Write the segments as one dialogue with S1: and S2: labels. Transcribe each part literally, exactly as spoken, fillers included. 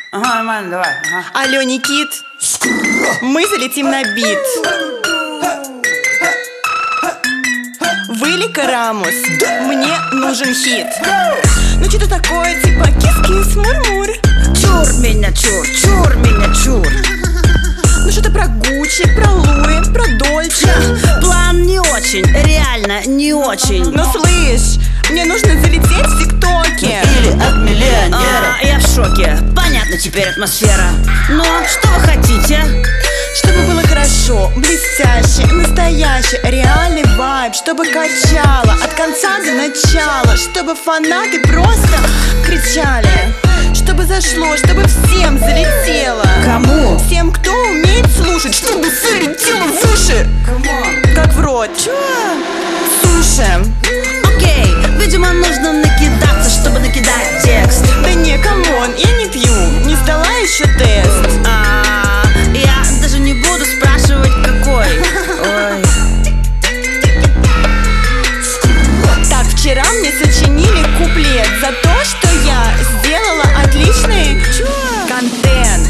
S1: Ага, нормально, давай. Ага.
S2: Алло, Никит, мы залетим на бит. Выли Карамус, мне нужен хит. Ну что-то такое, типа кис-кис, мур-мур.
S1: Чур меня, чур, чур меня, чур.
S2: Ну что-то про Гуччи, про Луи, про Дольче.
S1: План не очень, реально не очень.
S2: Но слышь, мне нужно залететь в ТикТоке.
S1: Или от миллионера. А, я в шоке, понятно теперь атмосфера. Но что вы хотите?
S2: Чтобы было хорошо, блестяще, настоящий, реальный вайб. Чтобы качало от конца до начала. Чтобы фанаты просто кричали. Чтобы зашло, чтобы всем залетело.
S1: Кому?
S2: Всем, кто умеет слушать. Чтобы залетело в уши. Как в рот. Чё? Суши.
S1: Окей, видимо нужно накидаться, чтобы накидать текст.
S2: Да не, камон, я не пью, не сдала еще тест.
S1: А, я даже не буду спрашивать, какой. Ой.
S2: Так, вчера мне сочинили куплет за то, что я сделала отличный Чё? контент.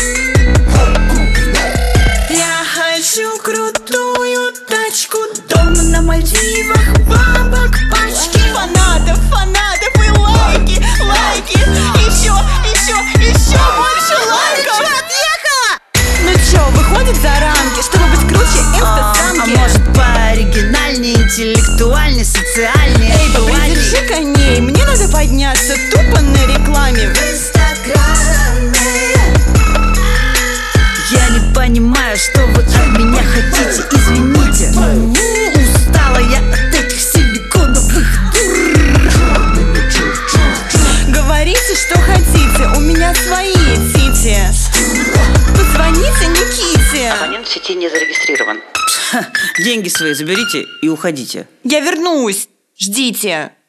S2: Я хочу крутую тачку, дом на Мальдивах, бабок пачки. Фанатов, фанатов и лайки, лайки. Еще, еще, еще больше лайков.
S1: Чё, отъехала?
S2: Ну чё, выходит за рамки, чтобы быть круче
S1: А, а
S2: инстасамки.
S1: может пооригинальнее, интеллектуальнее, социальнее,
S2: Эй,
S1: актуальнее?
S2: попридержи коней, мне надо подняться тупо на рекламе в инстаграме.
S1: Я не понимаю, что вы от меня хотите, извините. Устала я от этих силиконовых дур.
S2: Говорите, что хотите, у меня свои тити. Позвоните Никите.
S3: Абонент в сети не зарегистрирован.
S1: Деньги свои заберите и уходите.
S2: Я вернусь, ждите.